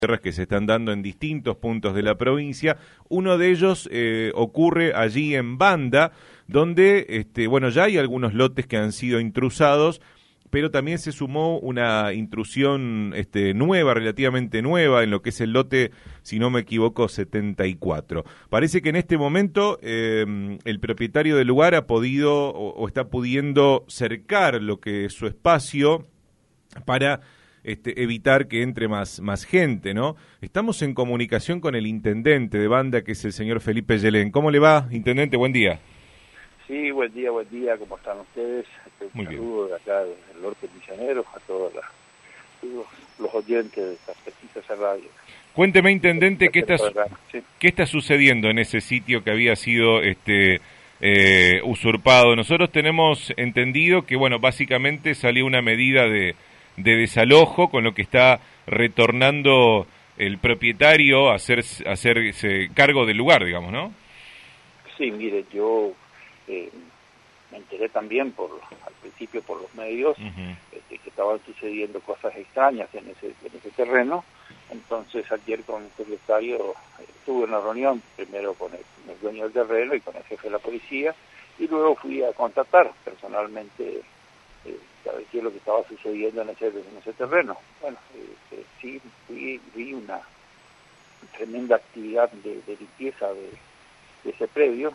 que se están dando en distintos puntos de la provincia. Uno de ellos ocurre allí en Banda, donde bueno, ya hay algunos lotes que han sido intrusados, pero también se sumó una intrusión nueva, relativamente nueva, en lo que es el lote, si no me equivoco, 74. Parece que en este momento el propietario del lugar ha podido o está pudiendo cercar lo que es su espacio para evitar que entre más gente, ¿no? Estamos en comunicación con el intendente de Banda, que es el señor Felipe Yelén. ¿Cómo le va, intendente? Buen día. Sí, buen día, ¿cómo están ustedes? Un saludo de acá del norte misionero a todos los oyentes de estas pesquisas a radio. Cuénteme, intendente, ¿qué está sucediendo en ese sitio que había sido usurpado? Nosotros tenemos entendido que, bueno, básicamente salió una medida de desalojo, con lo que está retornando el propietario a hacerse cargo del lugar, digamos, ¿no? Sí, mire, yo me enteré también al principio por los medios que estaban sucediendo cosas extrañas en ese terreno. Entonces ayer con el secretario estuve en una reunión, primero con el dueño del terreno y con el jefe de la policía, y luego fui a contactar personalmente saber qué es lo que estaba sucediendo en ese terreno. Bueno, sí, vi una tremenda actividad de limpieza de ese predio.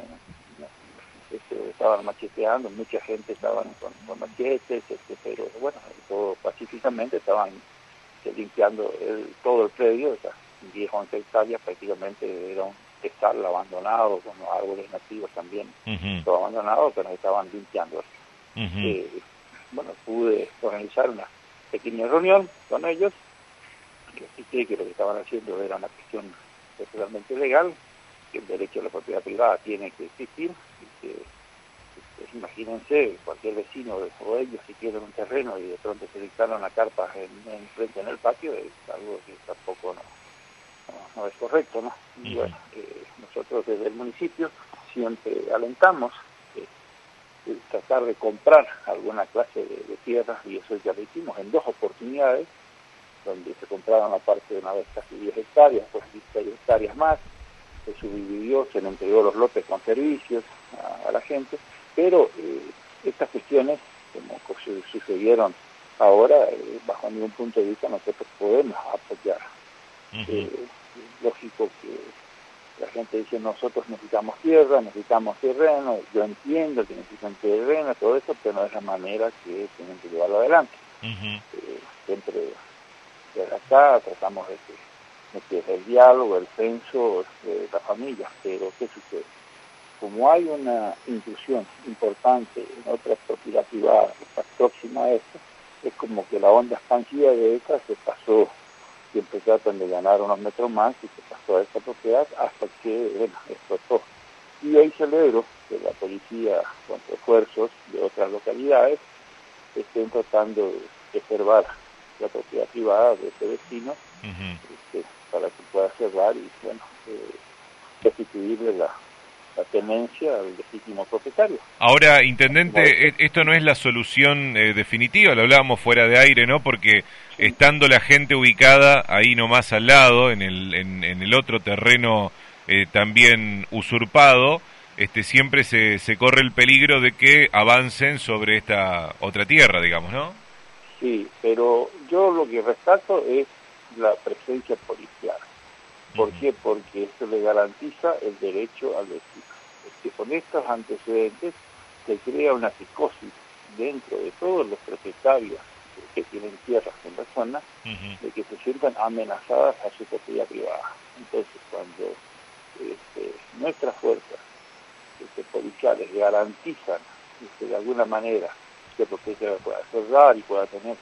Estaban macheteando, mucha gente estaban con machetes, pero bueno, todo pacíficamente estaban limpiando todo el predio. Esas 10 o 11 hectáreas prácticamente era un estal abandonado, con los árboles nativos también, todo abandonado, pero estaban limpiando. Bueno, pude organizar una pequeña reunión con ellos, que expliqué que lo que estaban haciendo era una cuestión totalmente legal, que el derecho a la propiedad privada tiene que existir, y que imagínense, cualquier vecino o ellos si quieren un terreno y de pronto se dictaron una carpa frente en el patio, es algo que tampoco no es correcto, ¿no? Y bueno, nosotros desde el municipio siempre alentamos tratar de comprar alguna clase de tierras, y eso ya lo hicimos en 2 oportunidades, donde se compraron la parte de una vez casi 10 hectáreas, pues 10 hectáreas más, se subdividió, se le entregó los lotes con servicios a la gente, pero estas cuestiones, como sucedieron ahora, bajo ningún punto de vista nosotros podemos apoyar. Lógico que la gente dice, nosotros necesitamos tierra, necesitamos terreno, yo entiendo que necesitan terreno, todo eso, pero no es la manera que tienen que llevarlo adelante. Siempre desde acá tratamos de que el diálogo, el censo de la familia, pero ¿qué sucede? Como hay una intrusión importante en otra propiedad privada que está próxima a esto, es como que la onda expansiva de esta se pasó. Siempre tratan de ganar unos metros más y se pasó a esta propiedad hasta que, bueno, explotó. Y hoy celebro que la policía, con refuerzos de otras localidades, estén tratando de preservar la propiedad privada de ese vecino, para que pueda cerrar y, bueno, restituirle la tenencia al legítimo propietario. Ahora, intendente, esto no es la solución definitiva, lo hablábamos fuera de aire, ¿no? Porque estando la gente ubicada ahí nomás al lado, en el otro terreno también usurpado, siempre se corre el peligro de que avancen sobre esta otra tierra, digamos, ¿no? Sí, pero yo lo que rescato es la presencia policial. ¿Por qué? Porque esto le garantiza el derecho al vecino. Que con estos antecedentes se crea una psicosis dentro de todos los propietarios que tienen tierras en la zona, de que se sientan amenazadas a su propiedad privada. Entonces, cuando nuestras fuerzas policiales garantizan de alguna manera que el propietario pueda cerrar y pueda tener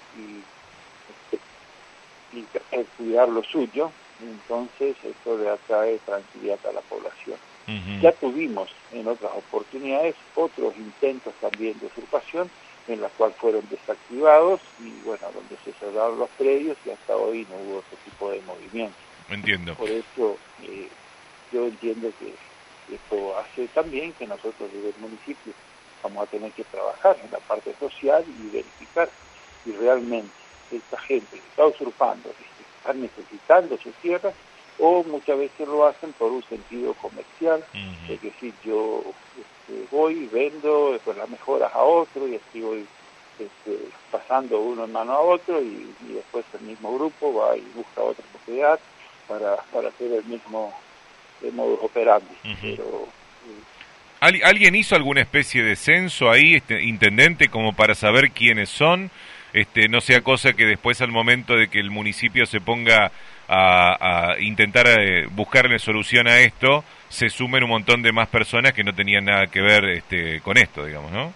y cuidar lo suyo, entonces esto le atrae tranquilidad a la población. Ya tuvimos en otras oportunidades otros intentos también de usurpación, en las cuales fueron desactivados y, bueno, donde se cerraron los predios y hasta hoy no hubo ese tipo de movimiento. Entiendo. Por eso yo entiendo que esto hace también que nosotros desde el municipio vamos a tener que trabajar en la parte social y verificar si realmente esta gente que está usurpando están necesitando sus tierras, o muchas veces lo hacen por un sentido comercial, es decir, yo voy, vendo, después las mejoras a otro, y así voy pasando uno en mano a otro, y después el mismo grupo va y busca otra propiedad para hacer el mismo modus operandi. Pero ¿Alguien hizo alguna especie de censo ahí, intendente, como para saber quiénes son? No sea cosa que después, al momento de que el municipio se ponga a intentar buscarle solución a esto, se sumen un montón de más personas que no tenían nada que ver con esto, digamos, ¿no?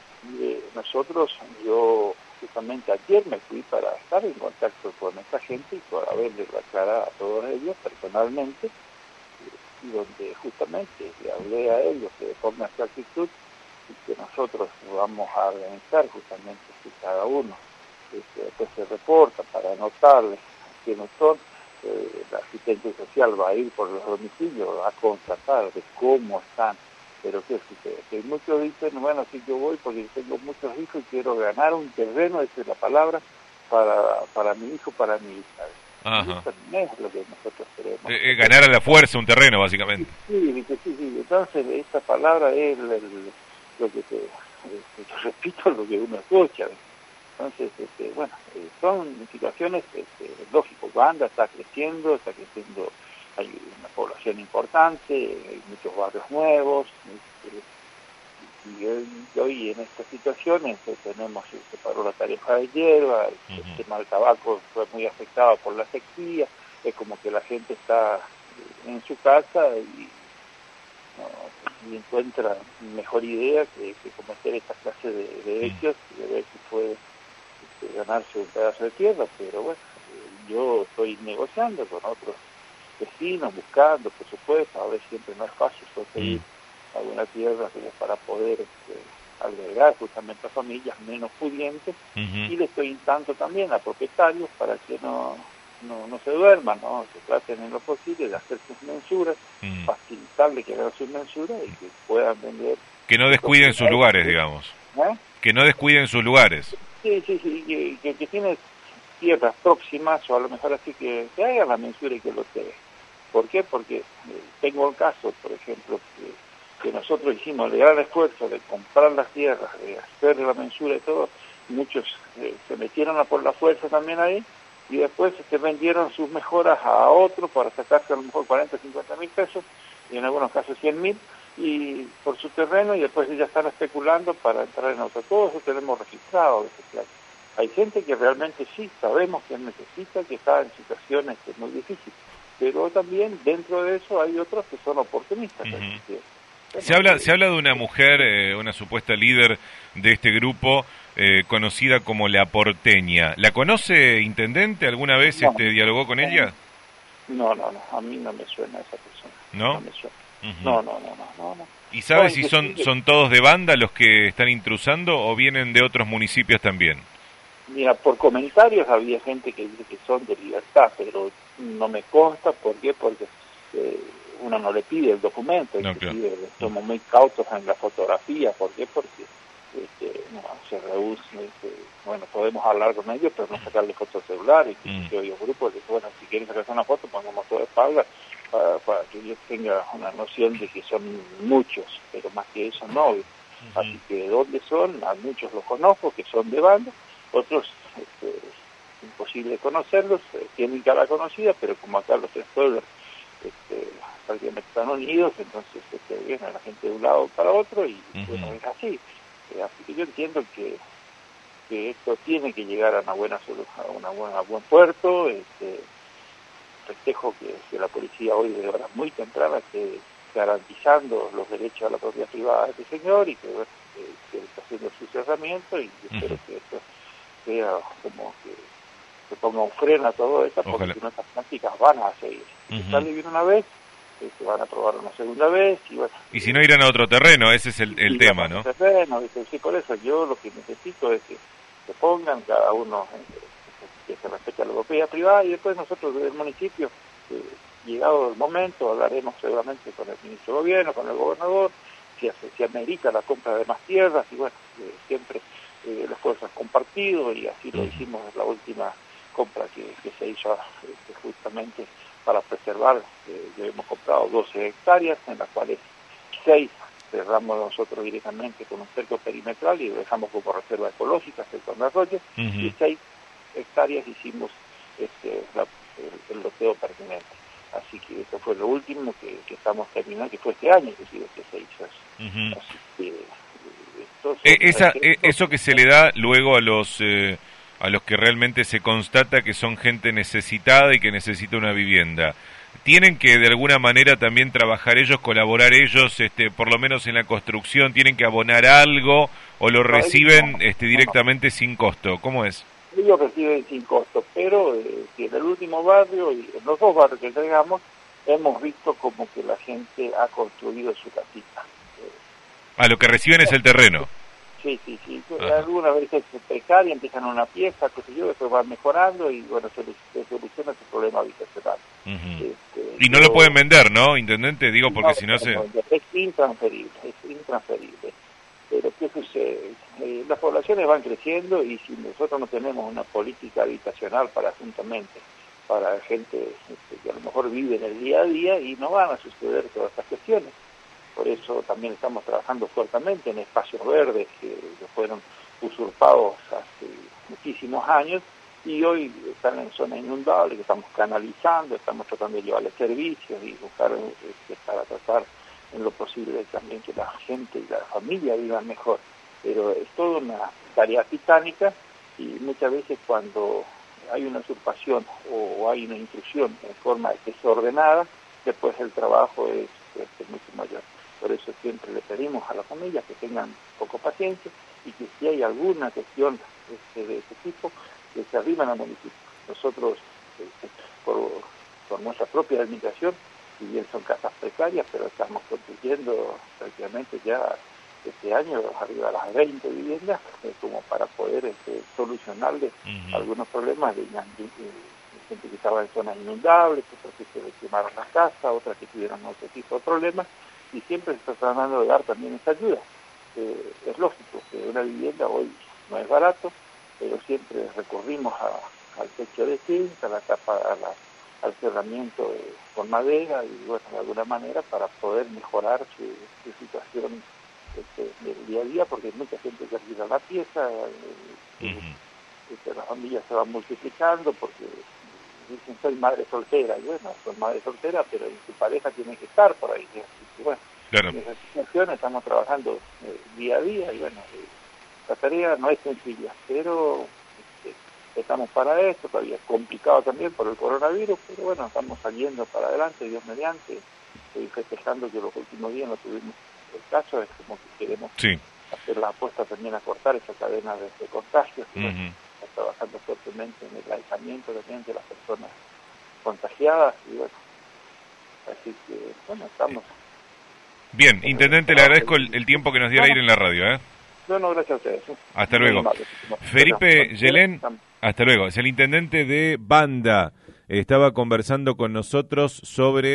Yo justamente ayer me fui para estar en contacto con esta gente y para verles la cara a todos ellos personalmente, y donde justamente le hablé a ellos que pongan esta actitud y que nosotros vamos a organizar justamente que cada uno después se reporta para anotarles quiénes son. El asistente social va a ir por los domicilios a constatar de cómo están, pero que muchos dicen, bueno, si yo voy porque tengo muchos hijos y quiero ganar un terreno, esa es la palabra, para mi hijo, para mi hija. Ajá. Eso no es lo que nosotros queremos. Ganar a la fuerza un terreno, básicamente. Sí. Entonces, esta palabra es lo que te repito, lo que uno escucha. Entonces, son situaciones, lógico, Banda está creciendo, hay una población importante, hay muchos barrios nuevos, y hoy en estas situaciones tenemos, se paró la tarifa de hierba, el tema del tabaco fue muy afectado por la sequía, es como que la gente está en su casa y encuentra mejor idea que cometer esta clase de hechos, y de ver si puede ganarse un pedazo de tierra. Pero bueno, yo estoy negociando con otros vecinos, buscando, por supuesto, a ver, siempre no es fácil conseguir alguna tierra para poder albergar justamente a familias menos pudientes, y le estoy instando también a propietarios para que no se duerman, ¿no? Que traten en lo posible de hacer sus mensuras, facilitarle que hagan sus mensuras y que puedan vender. Que no descuiden sus lugares, digamos. Que no descuiden sus lugares. Sí, que tiene tierras próximas, o a lo mejor así que hagan la mensura y que lo tengan. ¿Por qué? Porque tengo el caso, por ejemplo, que nosotros hicimos el gran esfuerzo de comprar las tierras, de hacer la mensura y todo. Muchos se metieron por la fuerza también ahí, y después vendieron sus mejoras a otros para sacarse a lo mejor 40, 50 mil pesos, y en algunos casos 100 mil, y por su terreno, y después ya están especulando para entrar en otro. Todo eso tenemos registrado de ese plan. Hay gente que realmente sí, sabemos que necesita, que está en situaciones que es muy difícil, pero también dentro de eso hay otros que son oportunistas. Se habla de una mujer, una supuesta líder de este grupo, conocida como La Porteña. ¿La conoce, intendente? ¿Alguna vez dialogó con ella? No, a mí no me suena esa persona. ¿No? No me suena. No. ¿Y sabe si son todos de Banda los que están intrusando o vienen de otros municipios también? Mira, por comentarios había gente que dice que son de Libertad, pero no me consta. ¿Por qué? Porque uno no le pide el documento, somos muy cautos en la fotografía. ¿Por qué? Porque se rehúsa, podemos hablar con ellos, pero no sacarle fotos celulares. Yo digo, grupo, bueno, si quieren sacarse una foto, pongamos todo de espalda, para que ellos tengan una noción de que son muchos, pero más que eso no. Así que de dónde son, a muchos los conozco, que son de Banda, otros imposible conocerlos, tienen cara conocida, pero como acá los tres pueblos prácticamente están unidos, entonces viene la gente de un lado para otro, y bueno, es así. Así que yo entiendo que esto tiene que llegar a una buena solución, a buen puerto. Festejo que la policía hoy, de horas muy tempranas, esté garantizando los derechos a la propiedad privada de este señor, y que está haciendo su cerramiento, y espero que esto sea como que se ponga un freno a todo esto, porque si no, estas prácticas van a seguir. Si sale bien una vez, se van a probar una segunda vez, y si no, irán a otro terreno. Ese es el tema, ¿no? Sí, por eso yo lo que necesito es que se pongan cada uno, que se respete a la propiedad privada, y después nosotros desde el municipio, llegado el momento, hablaremos seguramente con el ministro de Gobierno, con el gobernador, si amerita la compra de más tierras, y bueno, siempre el esfuerzo es compartido, y así lo hicimos en la última compra que se hizo justamente para preservar. Ya hemos comprado 12 hectáreas, en las cuales 6 cerramos nosotros directamente con un cerco perimetral y lo dejamos como reserva ecológica, cerca de arroyo, y 6 hectáreas hicimos el loteo pertinente. Así que eso fue lo último que estamos terminando, que fue este año inclusive que se hizo eso. Así que eso que se le da luego a los que realmente se constata que son gente necesitada y que necesita una vivienda, ¿tienen que de alguna manera también trabajar ellos, colaborar ellos, por lo menos en la construcción? ¿Tienen que abonar algo o lo reciben directamente sin costo? ¿Cómo es? Ellos reciben sin costo, pero en el último barrio y en los 2 barrios que entregamos hemos visto como que la gente ha construido su casita. Lo que reciben es el terreno. Sí. Algunas veces es precaria, empiezan una pieza, qué sé yo, después van mejorando y bueno, se soluciona su problema habitacional. Y no lo pueden vender, ¿no, intendente? Digo, porque si no se... Es intransferible. Pero ¿qué sucede? Las poblaciones van creciendo y si nosotros no tenemos una política habitacional para gente que a lo mejor vive en el día a día, y no van a suceder todas estas cuestiones. Por eso también estamos trabajando fuertemente en espacios verdes que fueron usurpados hace muchísimos años y hoy están en zonas inundables, que estamos canalizando, estamos tratando de llevarles servicios y buscar para tratar en lo posible también que la gente y la familia vivan mejor. Pero es toda una tarea titánica y muchas veces cuando hay una usurpación o hay una intrusión en forma desordenada, después el trabajo es mucho mayor. Por eso siempre le pedimos a las familias que tengan poco paciencia y que si hay alguna cuestión de este tipo, que se arriben al municipio. Nosotros, por nuestra propia administración, si bien son casas precarias, pero estamos construyendo prácticamente ya este año arriba de las 20 viviendas, como para poder solucionarles algunos problemas de gente que estaba en zonas inundables, otras que se les quemaron las casas, otras que tuvieron otro tipo de problemas, y siempre se está tratando de dar también esa ayuda. Es lógico que una vivienda hoy no es barato, pero siempre recurrimos al techo de zinc, a la tapa, al cerramiento con madera y bueno, de alguna manera para poder mejorar su situación del día a día, porque mucha gente que alquila la pieza, las familias se van multiplicando porque dicen soy madre soltera, y bueno, soy madre soltera, pero su pareja tiene que estar por ahí. Así que bueno, claro. En esa situación estamos trabajando día a día y bueno, la tarea no es sencilla, pero estamos para esto, todavía es complicado también por el coronavirus, pero bueno, estamos saliendo para adelante, Dios mediante, estoy festejando que los últimos días no tuvimos el caso, es como que queremos hacer la apuesta también a cortar esa cadena de contagios, y bueno, está trabajando fuertemente en el aislamiento también de las personas contagiadas, y bueno, así que bueno, estamos... Bien, intendente, le agradezco el tiempo que nos dio al aire en la radio, No, gracias a ustedes. Hasta luego. Felipe Yelén, hasta luego. Es el intendente de Banda. Estaba conversando con nosotros sobre...